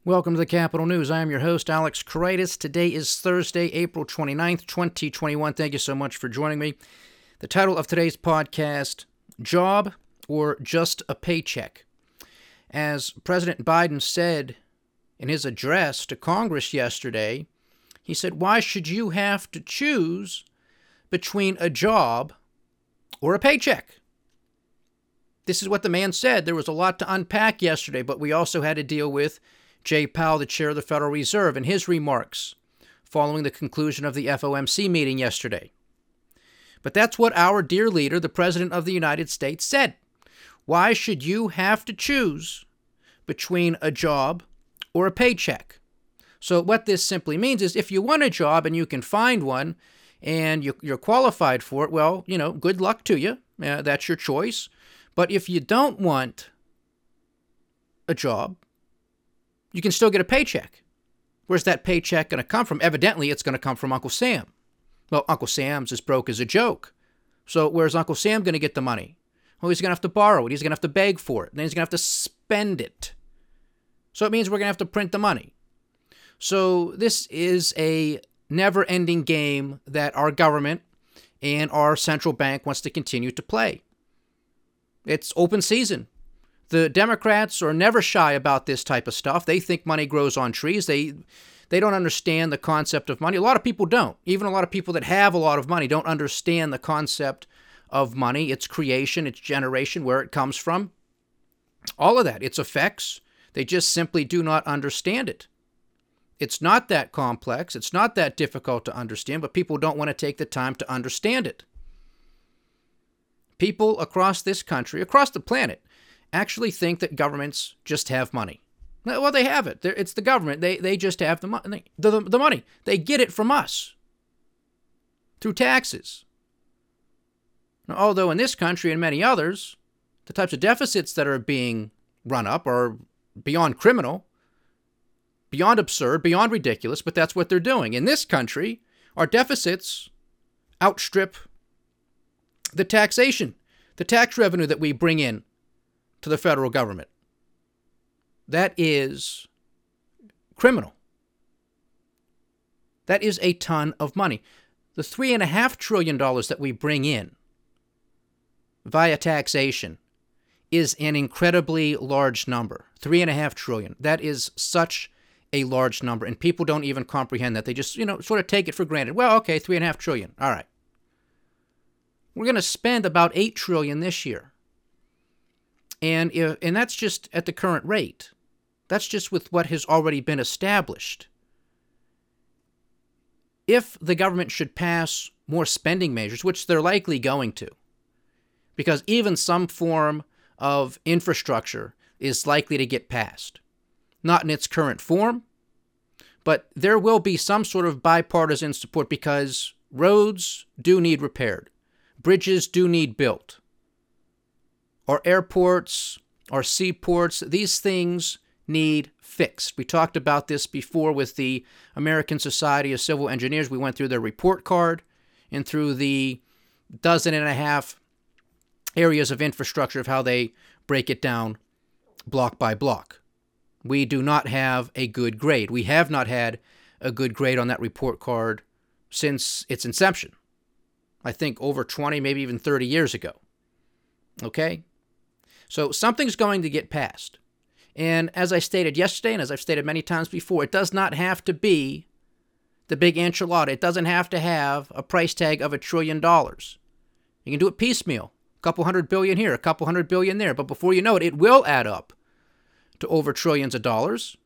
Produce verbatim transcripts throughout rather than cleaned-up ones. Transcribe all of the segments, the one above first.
Welcome to the Capital News. I am your host, Alex Karaitis. Today is Thursday, April twenty-ninth, twenty twenty-one. Thank you so much for joining me. The title of today's podcast, Job or Just a Paycheck? As President Biden said in his address to Congress yesterday, he said, why should you have to choose between a job or a paycheck? This is what the man said. There was a lot to unpack yesterday, but we also had to deal with Jay Powell, the chair of the Federal Reserve, and his remarks following the conclusion of the F O M C meeting yesterday. But that's what our dear leader, the President of the United States, said. Why should you have to choose between a job or a paycheck? So what this simply means is if you want a job and you can find one and you, you're qualified for it, well, you know, good luck to you. Uh, that's your choice. But if you don't want a job, you can still get a paycheck. Where's that paycheck going to come from? Evidently, it's going to come from Uncle Sam. Well, Uncle Sam's as broke as a joke. So where's Uncle Sam going to get the money? Well, he's going to have to borrow it. He's going to have to beg for it. And then he's going to have to spend it. So it means we're going to have to print the money. So this is a never-ending game that our government and our central bank wants to continue to play. It's open season. The Democrats are never shy about this type of stuff. They think money grows on trees. They they don't understand the concept of money. A lot of people don't. Even a lot of people that have a lot of money don't understand the concept of money, its creation, its generation, where it comes from. All of that, its effects. They just simply do not understand it. It's not that complex. It's not that difficult to understand, but people don't want to take the time to understand it. People across this country, across the planet, actually think that governments just have money. Well, they have it. It's the government. They they just have the money. The, the money. They get it from us through taxes. Now, although in this country and many others, the types of deficits that are being run up are beyond criminal, beyond absurd, beyond ridiculous, but that's what they're doing. In this country, our deficits outstrip the taxation, the tax revenue that we bring in to the federal government. That is criminal. That is a ton of money. The three and a half trillion dollars that we bring in via taxation is an incredibly large number. Three and a half trillion. That is such a large number, and people don't even comprehend that. They just, you know, sort of take it for granted. Well, okay, three and a half trillion. All right. We're going to spend about eight trillion this year. And if, and that's just at the current rate. That's just with what has already been established. If the government should pass more spending measures, which they're likely going to, because even some form of infrastructure is likely to get passed. Not in its current form, but there will be some sort of bipartisan support because roads do need repaired. Bridges do need built. Our airports, our seaports, these things need fixed. We talked about this before with the American Society of Civil Engineers. We went through their report card and through the dozen and a half areas of infrastructure of how they break it down block by block. We do not have a good grade. We have not had a good grade on that report card since its inception. I think over twenty, maybe even thirty years ago. Okay? So something's going to get passed. And as I stated yesterday, and as I've stated many times before, it does not have to be the big enchilada. It doesn't have to have a price tag of a trillion dollars. You can do it piecemeal. A couple hundred billion here, a couple hundred billion there. But before you know it, it will add up to over trillions of dollars.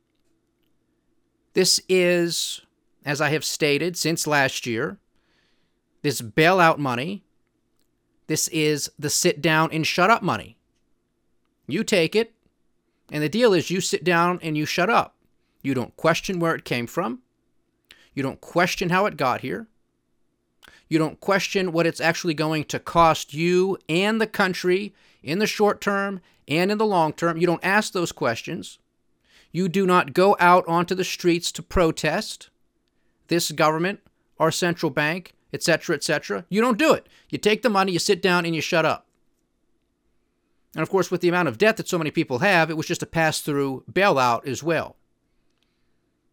This is, as I have stated since last year, this bailout money. This is the sit down and shut up money. You take it, and the deal is you sit down and you shut up. You don't question where it came from. You don't question how it got here. You don't question what it's actually going to cost you and the country in the short term and in the long term. You don't ask those questions. You do not go out onto the streets to protest this government, our central bank, et cetera, et cetera. You don't do it. You take the money, you sit down, and you shut up. And of course, with the amount of debt that so many people have, it was just a pass-through bailout as well.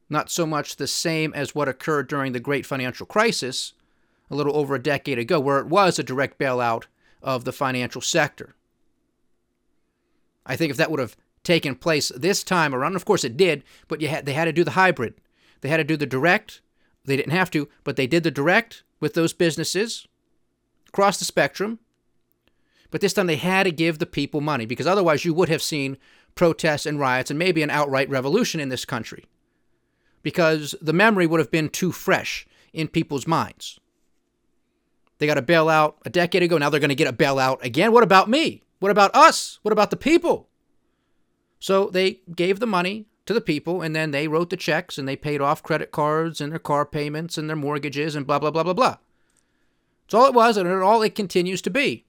Not so much the same as what occurred during the Great Financial Crisis a little over a decade ago, where it was a direct bailout of the financial sector. I think if that would have taken place this time around, of course it did, but you had, they had to do the hybrid. They had to do the direct. They didn't have to, but they did the direct with those businesses across the spectrum. But this time they had to give the people money, because otherwise you would have seen protests and riots and maybe an outright revolution in this country, because the memory would have been too fresh in people's minds. They got a bailout a decade ago. Now they're going to get a bailout again. What about me? What about us? What about the people? So they gave the money to the people, and then they wrote the checks, and they paid off credit cards and their car payments and their mortgages and blah, blah, blah, blah, blah. That's all it was, and all it continues to be.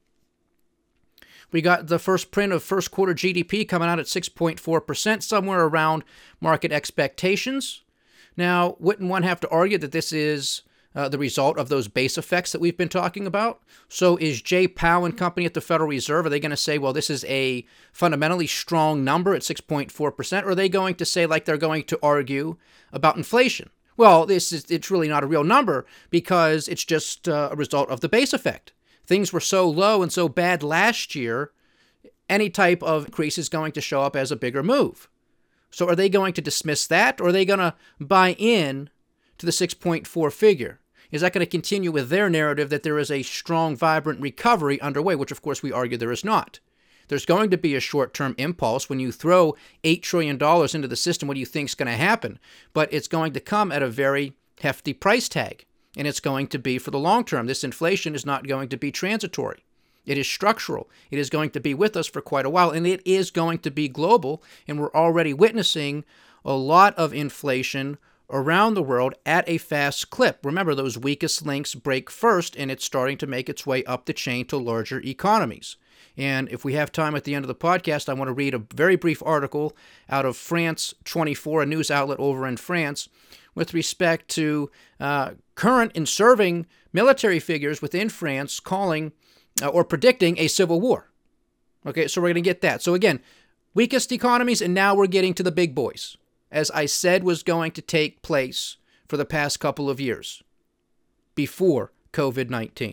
We got the first print of first quarter G D P coming out at six point four percent, somewhere around market expectations. Now, wouldn't one have to argue that this is uh, the result of those base effects that we've been talking about? So is Jay Powell and company at the Federal Reserve, are they going to say, well, this is a fundamentally strong number at six point four percent? Or are they going to say, like they're going to argue about inflation? Well, this is it's really not a real number because it's just uh, a result of the base effect. Things were so low and so bad last year, any type of increase is going to show up as a bigger move. So are they going to dismiss that, or are they going to buy in to the six point four figure? Is that going to continue with their narrative that there is a strong, vibrant recovery underway, which of course we argue there is not? There's going to be a short-term impulse when you throw eight trillion dollars into the system. What do you think is going to happen? But it's going to come at a very hefty price tag, and it's going to be for the long term. This inflation is not going to be transitory. It is structural. It is going to be with us for quite a while, and it is going to be global, and we're already witnessing a lot of inflation around the world at a fast clip. Remember, those weakest links break first, and it's starting to make its way up the chain to larger economies. And if we have time at the end of the podcast, I want to read a very brief article out of France twenty-four, a news outlet over in France, with respect to uh, current and serving military figures within France calling uh, or predicting a civil war. Okay, so we're going to get that. So again, weakest economies, and now we're getting to the big boys, as I said was going to take place for the past couple of years before covid nineteen.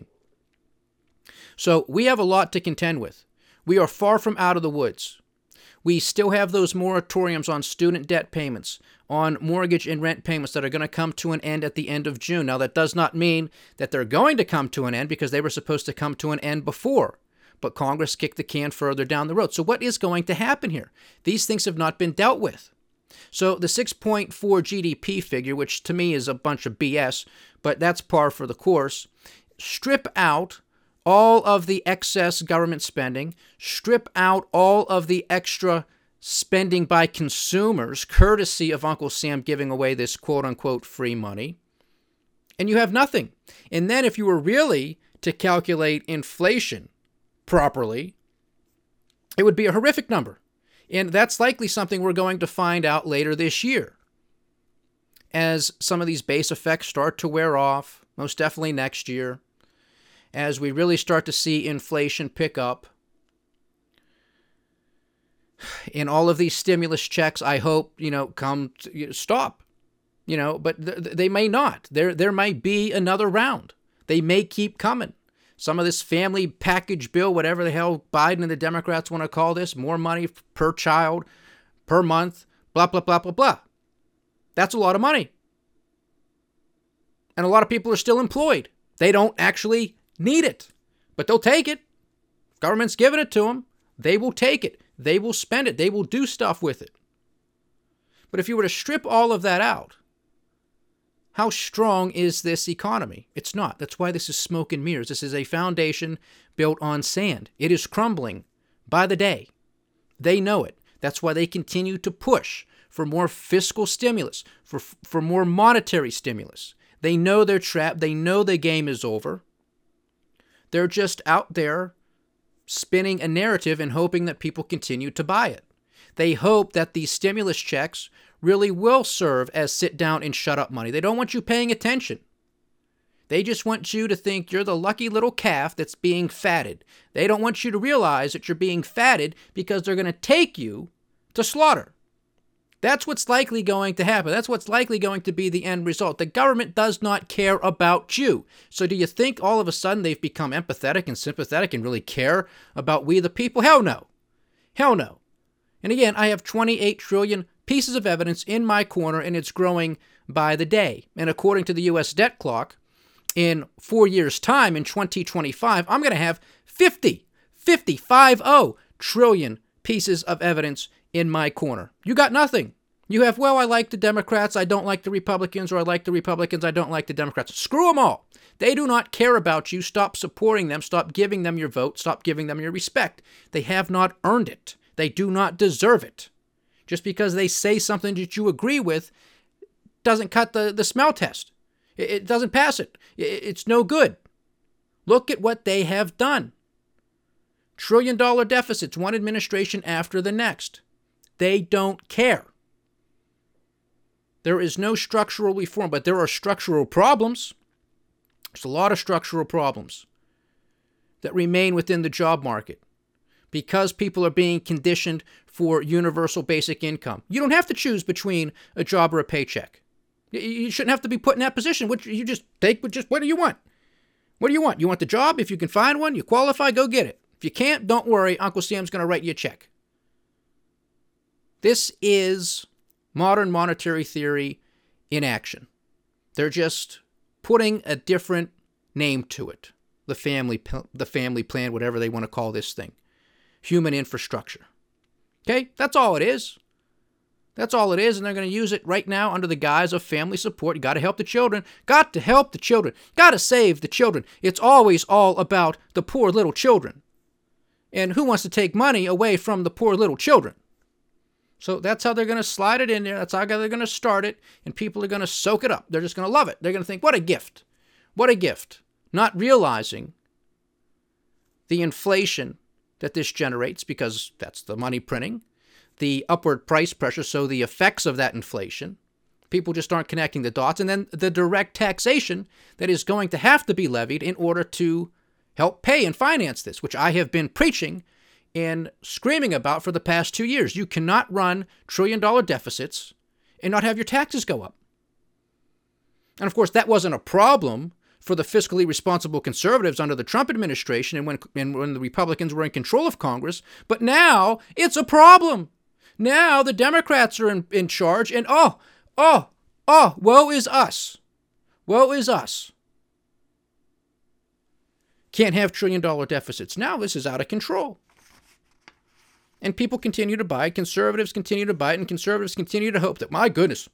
So we have a lot to contend with. We are far from out of the woods. We still have those moratoriums on student debt payments, on mortgage and rent payments that are going to come to an end at the end of June. Now, that does not mean that they're going to come to an end, because they were supposed to come to an end before. But Congress kicked the can further down the road. So what is going to happen here? These things have not been dealt with. So the six point four G D P figure, which to me is a bunch of B S, but that's par for the course, strip out all of the excess government spending, strip out all of the extra spending by consumers, courtesy of Uncle Sam giving away this quote-unquote free money, and you have nothing. And then if you were really to calculate inflation properly, it would be a horrific number. And that's likely something we're going to find out later this year, as some of these base effects start to wear off, most definitely next year, as we really start to see inflation pick up. And all of these stimulus checks, I hope, you know, come to, you know, stop, you know, but th- they may not. There, there might be another round. They may keep coming. Some of this family package bill, whatever the hell Biden and the Democrats want to call this, more money per child, per month, blah, blah, blah, blah, blah. That's a lot of money. And a lot of people are still employed. They don't actually need it, but they'll take it. Government's giving it to them. They will take it. They will spend it. They will do stuff with it. But if you were to strip all of that out, how strong is this economy? It's not. That's why this is smoke and mirrors. This is a foundation built on sand. It is crumbling by the day. They know it. That's why they continue to push for more fiscal stimulus, for, for more monetary stimulus. They know they're trapped. They know the game is over. They're just out there spinning a narrative and hoping that people continue to buy it. They hope that these stimulus checks really will serve as sit down and shut up money. They don't want you paying attention. They just want you to think you're the lucky little calf that's being fatted. They don't want you to realize that you're being fatted because they're going to take you to slaughter. That's what's likely going to happen. That's what's likely going to be the end result. The government does not care about you. So do you think all of a sudden they've become empathetic and sympathetic and really care about we the people? Hell no. Hell no. And again, I have twenty-eight trillion pieces of evidence in my corner, and it's growing by the day. And according to the U S debt clock, in four years' time, in twenty twenty-five, I'm going to have fifty, fifty, five oh trillion pieces of evidence in my corner. You got nothing. You have, well, I like the Democrats, I don't like the Republicans, or I like the Republicans, I don't like the Democrats. Screw them all. They do not care about you. Stop supporting them. Stop giving them your vote. Stop giving them your respect. They have not earned it. They do not deserve it. Just because they say something that you agree with doesn't cut the, the smell test. It, it doesn't pass it. it. It's no good. Look at what they have done. Trillion dollar deficits, one administration after the next. They don't care. There is no structural reform, but there are structural problems. There's a lot of structural problems that remain within the job market because people are being conditioned for universal basic income. You don't have to choose between a job or a paycheck. You shouldn't have to be put in that position. You just take just what do you want? What do you want? You want the job? If you can find one, you qualify, go get it. If you can't, don't worry. Uncle Sam's going to write you a check. This is modern monetary theory in action. They're just putting a different name to it. The family, the family plan, whatever they want to call this thing. Human infrastructure. Okay? That's all it is. That's all it is, and they're going to use it right now under the guise of family support. You got to help the children. Got to help the children. Got to save the children. It's always all about the poor little children. And who wants to take money away from the poor little children? So that's how they're going to slide it in there. That's how they're going to start it, and people are going to soak it up. They're just going to love it. They're going to think, what a gift. What a gift. Not realizing the inflation that this generates, because that's the money printing, the upward price pressure, so the effects of that inflation. People just aren't connecting the dots. And then the direct taxation that is going to have to be levied in order to help pay and finance this, which I have been preaching and screaming about for the past two years. You cannot run trillion-dollar deficits and not have your taxes go up. And of course, that wasn't a problem for the fiscally responsible conservatives under the Trump administration and when, and when the Republicans were in control of Congress. But now it's a problem. Now the Democrats are in, in charge, and oh, oh, oh, woe is us. Woe is us. Can't have trillion-dollar deficits. Now this is out of control. And people continue to buy it. Conservatives continue to buy it, and conservatives continue to hope that, my goodness,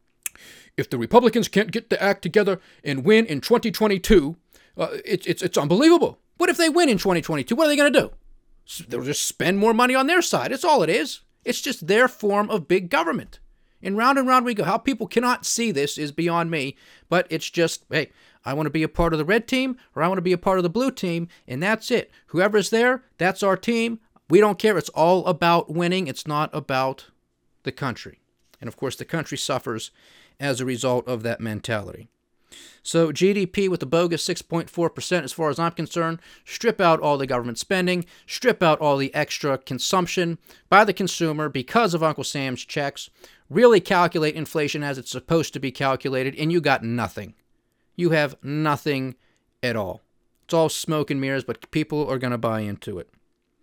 if the Republicans can't get the act together and win in twenty twenty-two, uh, it, it's it's unbelievable. What if they win in twenty twenty-two? What are they going to do? They'll just spend more money on their side. It's all it is. It's just their form of big government. And round and round we go. How people cannot see this is beyond me, but it's just, hey, I want to be a part of the red team or I want to be a part of the blue team, and that's it. Whoever's there, that's our team. We don't care. It's all about winning. It's not about the country. And of course, the country suffers as a result of that mentality. So G D P with the bogus six point four percent as far as I'm concerned, strip out all the government spending, strip out all the extra consumption by the consumer because of Uncle Sam's checks, really calculate inflation as it's supposed to be calculated, and you got nothing. You have nothing at all. It's all smoke and mirrors, but people are going to buy into it.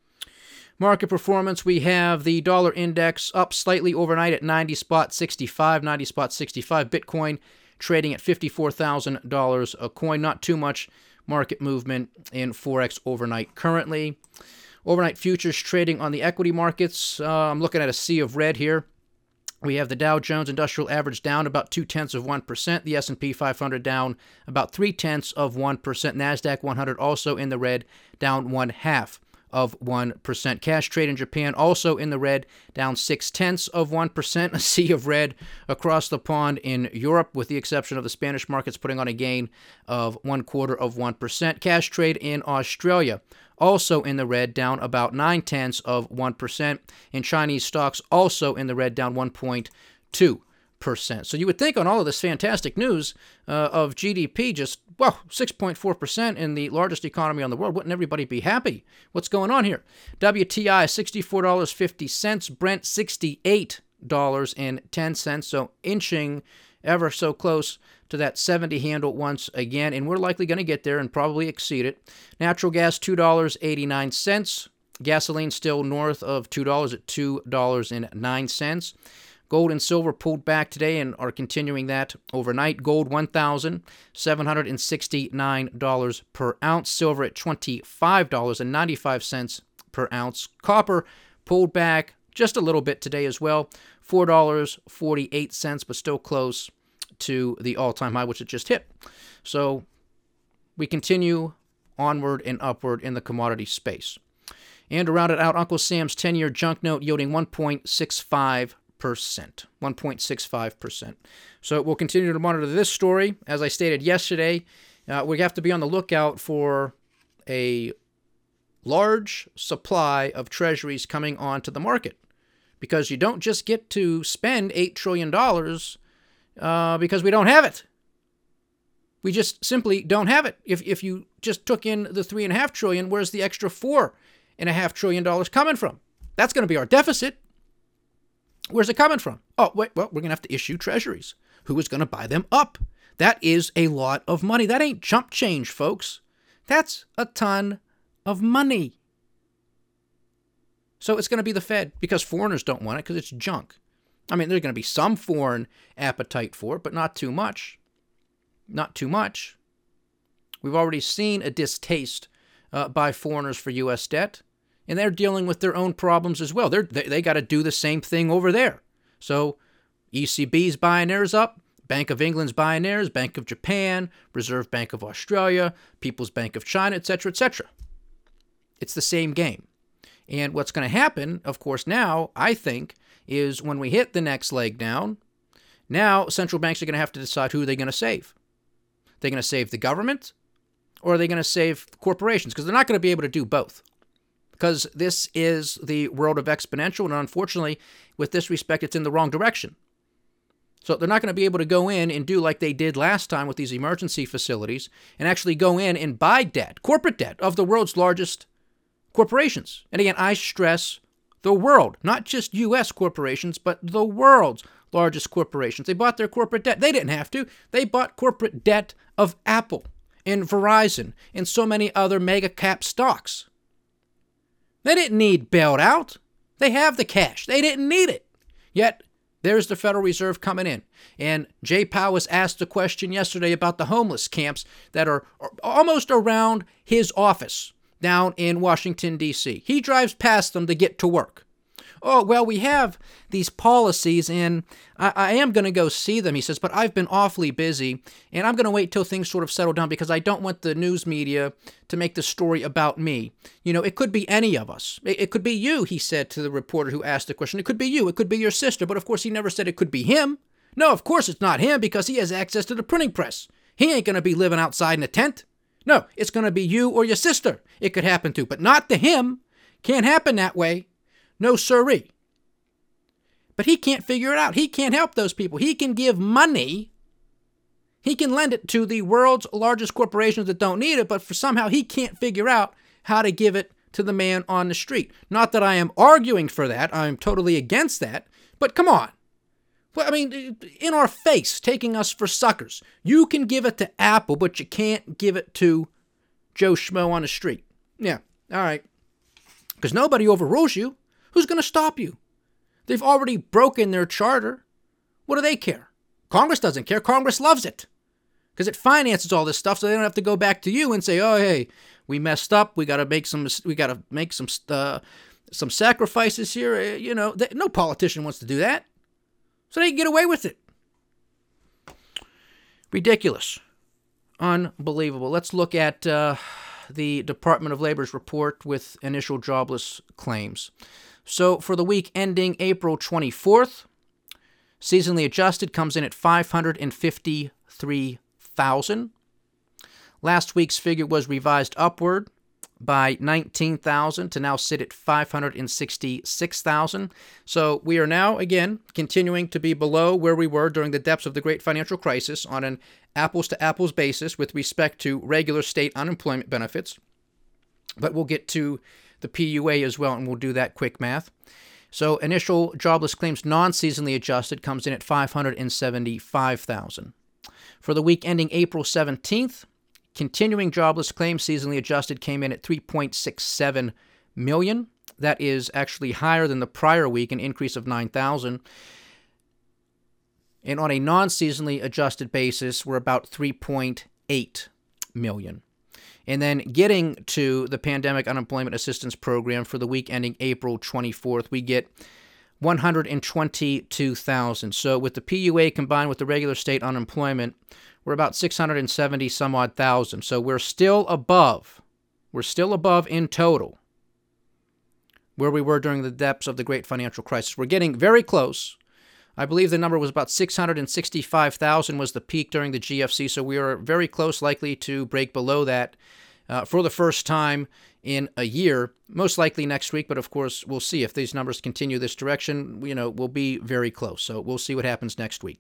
Market performance, we have the dollar index up slightly overnight at ninety spot sixty-five, ninety spot sixty-five. Bitcoin trading at fifty-four thousand dollars a coin. Not too much market movement in Forex overnight currently. Overnight futures trading on the equity markets. Uh, I'm looking at a sea of red here. We have the Dow Jones Industrial Average down about two-tenths of one percent. The S and P five hundred down about three-tenths of one percent. NASDAQ one hundred also in the red, down one-half of one percent. Cash trade in Japan also in the red, down six-tenths of one percent. A sea of red across the pond in Europe, with the exception of the Spanish markets putting on a gain of one-quarter of one percent. Cash trade in Australia also in the red, down about nine-tenths of one percent. And Chinese stocks also in the red, down one point two percent. So you would think on all of this fantastic news uh, of G D P, just, well, six point four percent in the largest economy on the world, wouldn't everybody be happy? What's going on here? W T I, sixty-four dollars and fifty cents. Brent, sixty-eight dollars and ten cents, so inching ever so close to that seventy handle once again, and we're likely going to get there and probably exceed it. Natural gas, two dollars and eighty-nine cents. Gasoline still north of two dollars at two dollars and nine cents. Gold and silver pulled back today and are continuing that overnight. Gold, one thousand seven hundred sixty-nine dollars per ounce. Silver at twenty-five dollars and ninety-five cents per ounce. Copper pulled back just a little bit today as well. four dollars and forty-eight cents, but still close to the all-time high, which it just hit. So we continue onward and upward in the commodity space. And to round it out, Uncle Sam's ten-year junk note yielding one point six five percent. one point six five percent. So we'll continue to monitor this story. As I stated yesterday, uh, we have to be on the lookout for a large supply of treasuries coming onto the market, because you don't just get to spend eight trillion dollars uh, because we don't have it. We just simply don't have it. If if you just took in the three and a half trillion, where's the extra four and a half trillion dollars coming from? That's going to be our deficit. Where's it coming from? Oh, wait, well, we're going to have to issue treasuries. Who is going to buy them up? That is a lot of money. That ain't chump change, folks. That's a ton of money. So it's going to be the Fed, because foreigners don't want it, because it's junk. I mean, there's going to be some foreign appetite for it, but not too much. Not too much. We've already seen a distaste uh, by foreigners for U S debt, and they're dealing with their own problems as well. They're, they they got to do the same thing over there. So E C B's buying theirs up, Bank of England's buying theirs, Bank of Japan, Reserve Bank of Australia, People's Bank of China, et cetera, et cetera. It's the same game. And what's going to happen, of course, now, I think, is when we hit the next leg down, now central banks are going to have to decide who they're going to save. They're going to save the government, or are they going to save corporations? Because they're not going to be able to do both. Because this is the world of exponential, and unfortunately, with this respect, it's in the wrong direction. So they're not going to be able to go in and do like they did last time with these emergency facilities and actually go in and buy debt, corporate debt, of the world's largest corporations. And again, I stress the world, not just U S corporations, but the world's largest corporations. They bought their corporate debt. They didn't have to. They bought corporate debt of Apple and Verizon and so many other mega cap stocks. They didn't need bailed out. They have the cash. They didn't need it. Yet, there's the Federal Reserve coming in. And Jay Powell was asked a question yesterday about the homeless camps that are almost around his office down in Washington, D C He drives past them to get to work. Oh, well, we have these policies, and I, I am going to go see them, he says, but I've been awfully busy, and I'm going to wait till things sort of settle down because I don't want the news media to make the story about me. You know, it could be any of us. It, it could be you, he said to the reporter who asked the question. It could be you. It could be your sister. But, of course, he never said it could be him. No, of course it's not him because he has access to the printing press. He ain't going to be living outside in a tent. No, it's going to be you or your sister it could happen to, but not to him. Can't happen that way. No siree. But he can't figure it out. He can't help those people. He can give money. He can lend it to the world's largest corporations that don't need it, but for somehow he can't figure out how to give it to the man on the street. Not that I am arguing for that. I'm totally against that. But come on. Well, I mean, in our face, taking us for suckers. You can give it to Apple, but you can't give it to Joe Schmo on the street. Yeah, all right. Because nobody overrules you. Who's going to stop you? They've already broken their charter. What do they care? Congress doesn't care. Congress loves it. Because it finances all this stuff, so they don't have to go back to you and say, "Oh, hey, we messed up. We got to make some. We got to make some uh, some sacrifices here." You know, they, no politician wants to do that. So they can get away with it. Ridiculous. Unbelievable. Let's look at uh, the Department of Labor's report with initial jobless claims. So for the week ending April twenty-fourth, seasonally adjusted comes in at five hundred fifty-three thousand. Last week's figure was revised upward by nineteen thousand to now sit at five hundred sixty-six thousand. So we are now, again, continuing to be below where we were during the depths of the great financial crisis on an apples-to-apples basis with respect to regular state unemployment benefits. But we'll get to the P U A as well, and we'll do that quick math. So initial jobless claims non-seasonally adjusted comes in at five hundred seventy-five thousand. For the week ending April seventeenth, continuing jobless claims seasonally adjusted came in at three point six seven million. That is actually higher than the prior week, an increase of nine thousand. And on a non-seasonally adjusted basis, we're about three point eight million. And then getting to the Pandemic Unemployment Assistance Program for the week ending April twenty-fourth, we get one hundred twenty-two thousand. So with the P U A combined with the regular state unemployment, we're about six hundred seventy some odd thousand. So we're still above, we're still above in total where we were during the depths of the great financial crisis. We're getting very close. I believe the number was about six hundred sixty-five thousand was the peak during the G F C, so we are very close, likely to break below that uh, for the first time in a year, most likely next week, but of course, we'll see. If these numbers continue this direction, you know, we'll be very close, so we'll see what happens next week.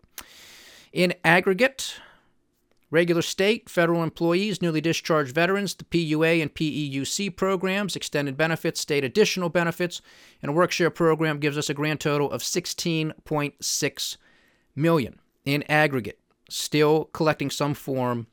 In aggregate, regular state, federal employees, newly discharged veterans, the P U A and P E U C programs, extended benefits, state additional benefits, and a work-share program gives us a grand total of sixteen point six million dollars in aggregate, still collecting some form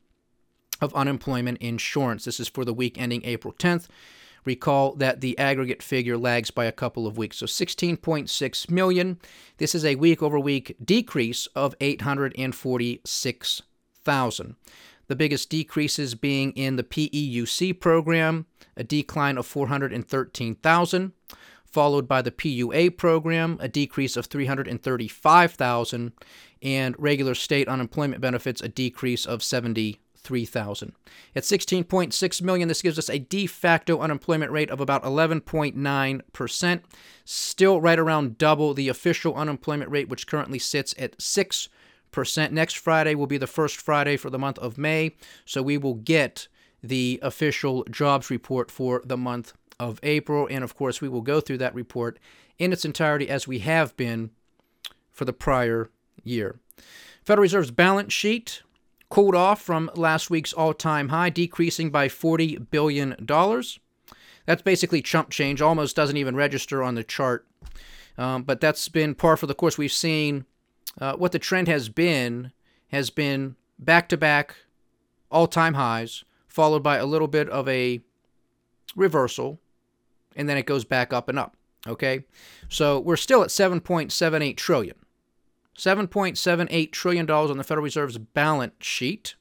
of unemployment insurance. This is for the week ending April tenth. Recall that the aggregate figure lags by a couple of weeks. So sixteen point six million dollars. This is a week-over-week decrease of eight hundred forty-six thousand. The biggest decreases being in the P E U C program, a decline of four hundred thirteen thousand, followed by the P U A program, a decrease of three hundred thirty-five thousand, and regular state unemployment benefits, a decrease of seventy-three thousand. At sixteen point six million, this gives us a de facto unemployment rate of about eleven point nine percent, still right around double the official unemployment rate, which currently sits at six percent. Next Friday will be the first Friday for the month of May, so we will get the official jobs report for the month of April, and of course we will go through that report in its entirety as we have been for the prior year. Federal Reserve's balance sheet cooled off from last week's all-time high, decreasing by forty billion dollars. That's basically chump change, almost doesn't even register on the chart, um, but that's been par for the course. We've seen Uh, what the trend has been, has been back-to-back all-time highs, followed by a little bit of a reversal, and then it goes back up and up, okay? So we're still at seven point seven eight trillion dollars. seven point seven eight trillion dollars on the Federal Reserve's balance sheet,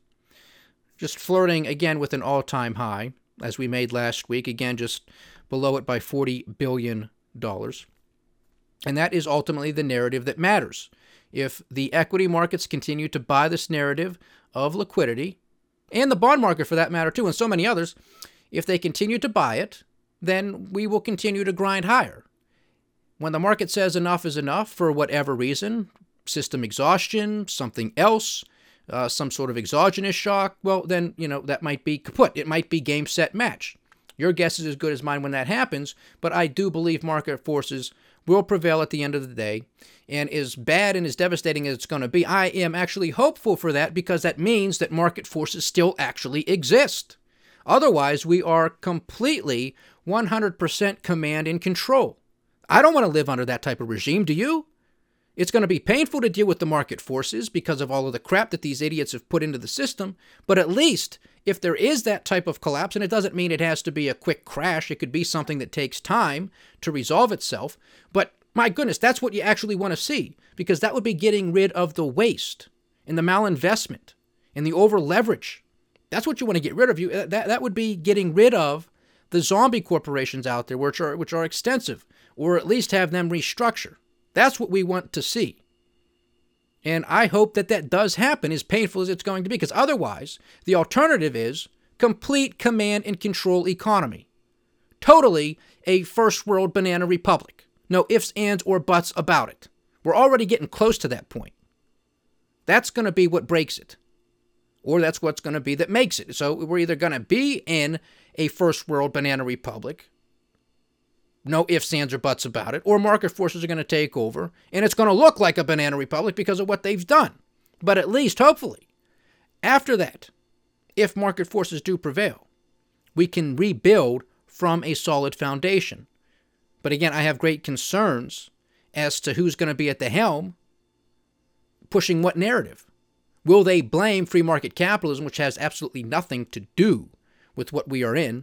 just flirting again with an all-time high, as we made last week, again just below it by forty billion dollars. And that is ultimately the narrative that matters. If the equity markets continue to buy this narrative of liquidity, and the bond market for that matter too, and so many others, if they continue to buy it, then we will continue to grind higher. When the market says enough is enough for whatever reason, system exhaustion, something else, uh, some sort of exogenous shock, well then, you know, that might be kaput. It might be game, set, match. Your guess is as good as mine when that happens, but I do believe market forces will prevail at the end of the day. And as bad and as devastating as it's going to be, I am actually hopeful for that, because that means that market forces still actually exist. Otherwise, we are completely one hundred percent command and control. I don't want to live under that type of regime, do you? It's going to be painful to deal with the market forces because of all of the crap that these idiots have put into the system, but at least if there is that type of collapse, and it doesn't mean it has to be a quick crash, it could be something that takes time to resolve itself, but my goodness, that's what you actually want to see, because that would be getting rid of the waste and the malinvestment and the over-leverage. That's what you want to get rid of. You that, that would be getting rid of the zombie corporations out there, which are which are extensive, or at least have them restructure. That's what we want to see. And I hope that that does happen, as painful as it's going to be, because otherwise, the alternative is complete command and control economy. Totally a first world banana republic. No ifs, ands, or buts about it. We're already getting close to that point. That's going to be what breaks it. Or that's what's going to be that makes it. So we're either going to be in a first world banana republic, no ifs, ands, or buts about it, or market forces are going to take over, and it's going to look like a banana republic because of what they've done. But at least, hopefully, after that, if market forces do prevail, we can rebuild from a solid foundation. But again, I have great concerns as to who's going to be at the helm pushing what narrative. Will they blame free market capitalism, which has absolutely nothing to do with what we are in?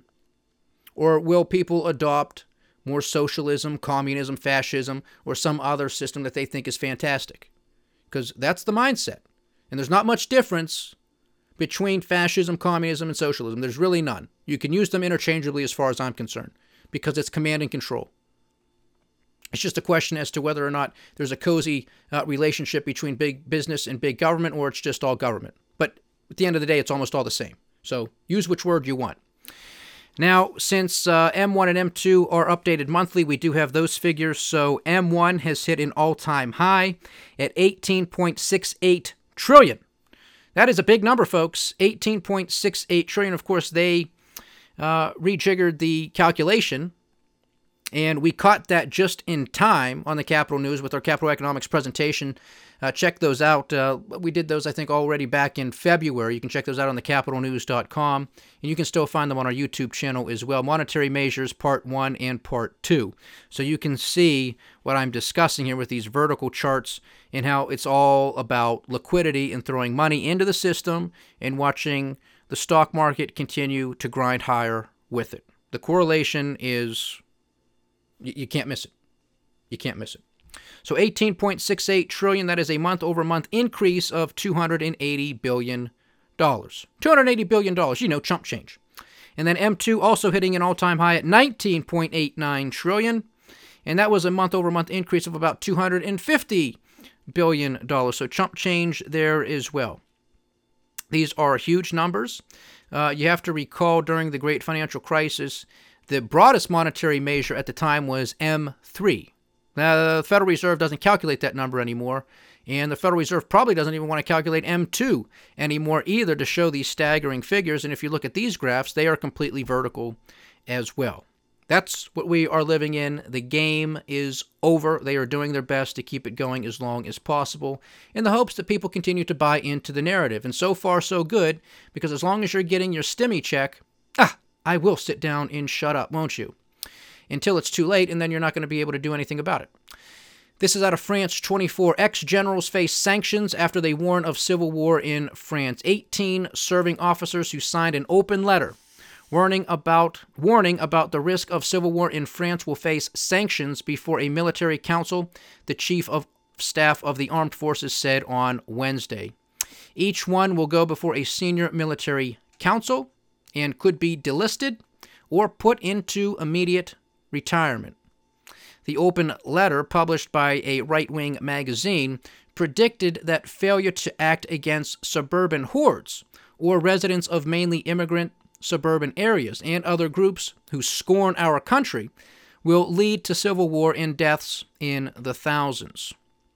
Or will people adopt more socialism, communism, fascism, or some other system that they think is fantastic? Because that's the mindset. And there's not much difference between fascism, communism, and socialism. There's really none. You can use them interchangeably as far as I'm concerned, because it's command and control. It's just a question as to whether or not there's a cozy uh, relationship between big business and big government, or it's just all government. But at the end of the day, it's almost all the same. So use which word you want. Now, since uh, M one and M two are updated monthly, we do have those figures. So M one has hit an all-time high at eighteen point six eight trillion. That is a big number, folks. eighteen point six eight trillion. Of course, they uh, rejiggered the calculation, and we caught that just in time on the Capital News with our Capital Economics presentation. Uh, check those out. Uh, we did those, I think, already back in February. You can check those out on the capital news dot com, and you can still find them on our YouTube channel as well. Monetary Measures Part one and Part two. So you can see what I'm discussing here with these vertical charts and how it's all about liquidity and throwing money into the system and watching the stock market continue to grind higher with it. The correlation is, you, you can't miss it. You can't miss it. So eighteen point six eight trillion, that is a month-over-month increase of two hundred eighty billion dollars. two hundred eighty billion dollars, you know, chump change. And then M two also hitting an all-time high at nineteen point eight nine trillion, and that was a month-over-month increase of about two hundred fifty billion dollars. So chump change there as well. These are huge numbers. Uh, you have to recall during the Great Financial Crisis, the broadest monetary measure at the time was M three. Now, the Federal Reserve doesn't calculate that number anymore, and the Federal Reserve probably doesn't even want to calculate M two anymore either to show these staggering figures. And if you look at these graphs, they are completely vertical as well. That's what we are living in. The game is over. They are doing their best to keep it going as long as possible in the hopes that people continue to buy into the narrative. And so far, so good, because as long as you're getting your stimmy check, ah, I will sit down and shut up, won't you? Until it's too late, and then you're not going to be able to do anything about it. This is out of France twenty-four. Ex-generals face sanctions after they warn of civil war in France. eighteen serving officers who signed an open letter warning about, warning about the risk of civil war in France will face sanctions before a military council, the chief of staff of the armed forces said on Wednesday. Each one will go before a senior military council and could be delisted or put into immediate retirement. The open letter, published by a right-wing magazine, predicted that failure to act against suburban hordes or residents of mainly immigrant suburban areas and other groups who scorn our country will lead to civil war and deaths in the thousands.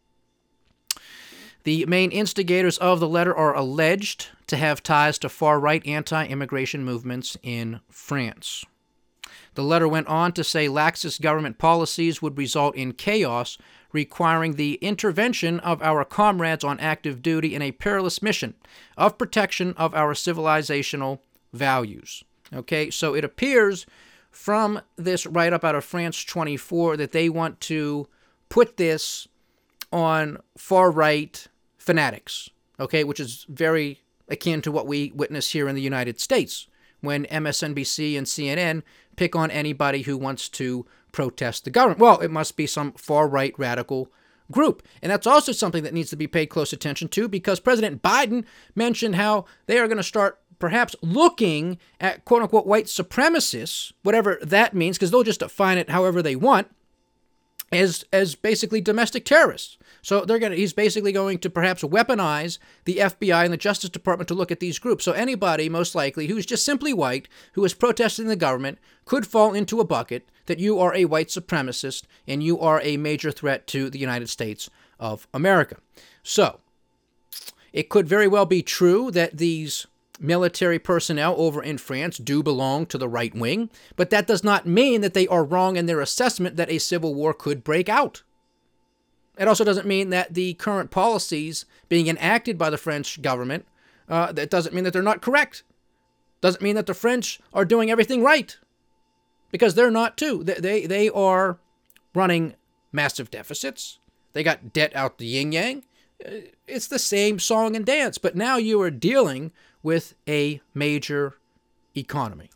The main instigators of the letter are alleged to have ties to far-right anti-immigration movements in France. The letter went on to say laxist government policies would result in chaos, requiring the intervention of our comrades on active duty in a perilous mission of protection of our civilizational values. Okay, so it appears from this write-up out of France twenty-four that they want to put this on far-right fanatics, okay, which is very akin to what we witness here in the United States when M S N B C and C N N pick on anybody who wants to protest the government. Well, it must be some far-right radical group. And that's also something that needs to be paid close attention to, because President Biden mentioned how they are going to start perhaps looking at quote-unquote white supremacists, whatever that means, because they'll just define it however they want, as as basically domestic terrorists. So they're going to, he's basically going to perhaps weaponize the F B I and the Justice Department to look at these groups. So anybody, most likely, who's just simply white, who is protesting the government, could fall into a bucket that you are a white supremacist and you are a major threat to the United States of America. So it could very well be true that these military personnel over in France do belong to the right wing, but that does not mean that they are wrong in their assessment that a civil war could break out. It also doesn't mean that the current policies being enacted by the French government, uh, that doesn't mean that they're not correct. Doesn't mean that the French are doing everything right, because they're not too. They, they, they are running massive deficits. They got debt out the yin-yang. It's the same song and dance, but now you are dealing with a major economy.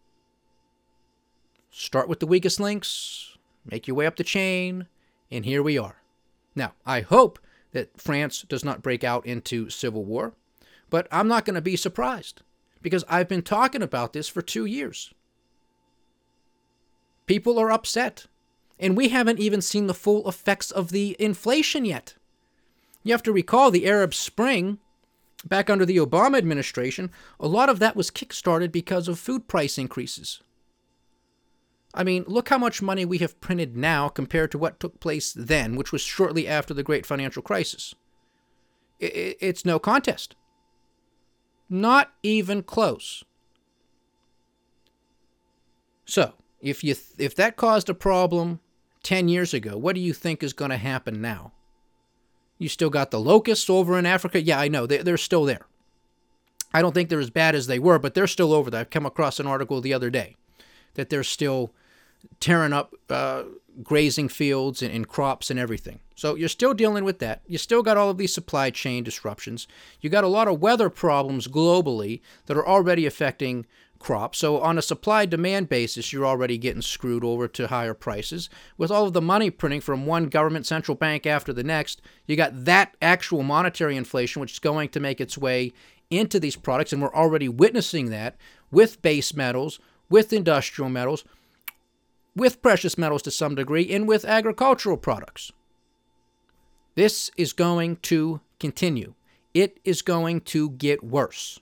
Start with the weakest links, make your way up the chain, and here we are. Now, I hope that France does not break out into civil war, but I'm not going to be surprised because I've been talking about this for two years. People are upset, and we haven't even seen the full effects of the inflation yet. You have to recall the Arab Spring, back under the Obama administration, a lot of that was kickstarted because of food price increases. I mean, look how much money we have printed now compared to what took place then, which was shortly after the Great Financial Crisis. It's no contest. Not even close. So, if you th- if that caused a problem ten years ago, what do you think is going to happen now? You still got the locusts over in Africa? Yeah, I know. They, they're still there. I don't think they're as bad as they were, but they're still over there. I've come across an article the other day that they're still tearing up uh, grazing fields and, and crops and everything. So you're still dealing with that. You still got all of these supply chain disruptions. You got a lot of weather problems globally that are already affecting crops. So on a supply-demand basis, you're already getting screwed over to higher prices. With all of the money printing from one government central bank after the next, you got that actual monetary inflation, which is going to make its way into these products, and we're already witnessing that with base metals, with industrial metals, with precious metals to some degree, and with agricultural products. This is going to continue. It is going to get worse.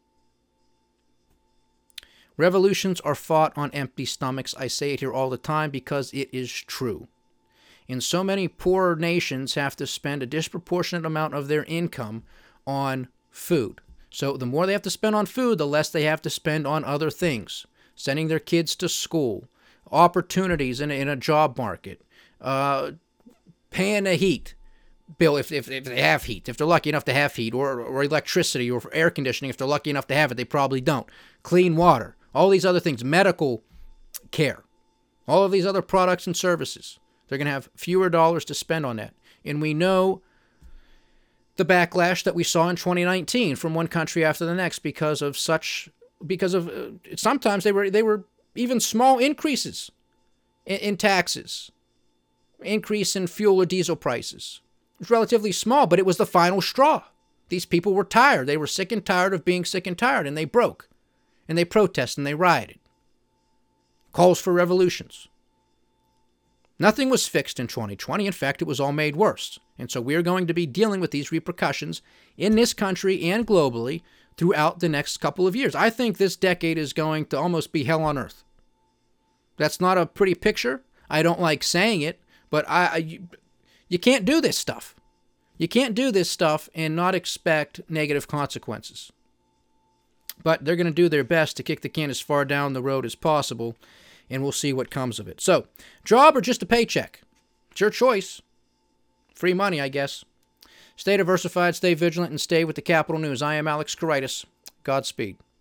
Revolutions are fought on empty stomachs. I say it here all the time because it is true. And so many poor nations have to spend a disproportionate amount of their income on food. So the more they have to spend on food, the less they have to spend on other things. Sending their kids to school, opportunities in a, in a job market, uh, paying a heat bill if, if if they have heat, if they're lucky enough to have heat, or, or electricity, or for air conditioning if they're lucky enough to have it. They probably don't. Clean water. All these other things, medical care, all of these other products and services, they're going to have fewer dollars to spend on that. And we know the backlash that we saw in twenty nineteen from one country after the next because of such, because of, uh, sometimes they were they were even small increases in, in taxes, increase in fuel or diesel prices. It was relatively small, but it was the final straw. These people were tired. They were sick and tired of being sick and tired, and they broke. And they protested and they rioted. Calls for revolutions. Nothing was fixed in twenty twenty. In fact, it was all made worse. And so we're going to be dealing with these repercussions in this country and globally throughout the next couple of years. I think this decade is going to almost be hell on earth. That's not a pretty picture. I don't like saying it, but I, I you, you can't do this stuff. You can't do this stuff and not expect negative consequences. But they're going to do their best to kick the can as far down the road as possible, and we'll see what comes of it. So, job or just a paycheck? It's your choice. Free money, I guess. Stay diversified, stay vigilant, and stay with the Capital News. I am Alex Kouraitis. Godspeed.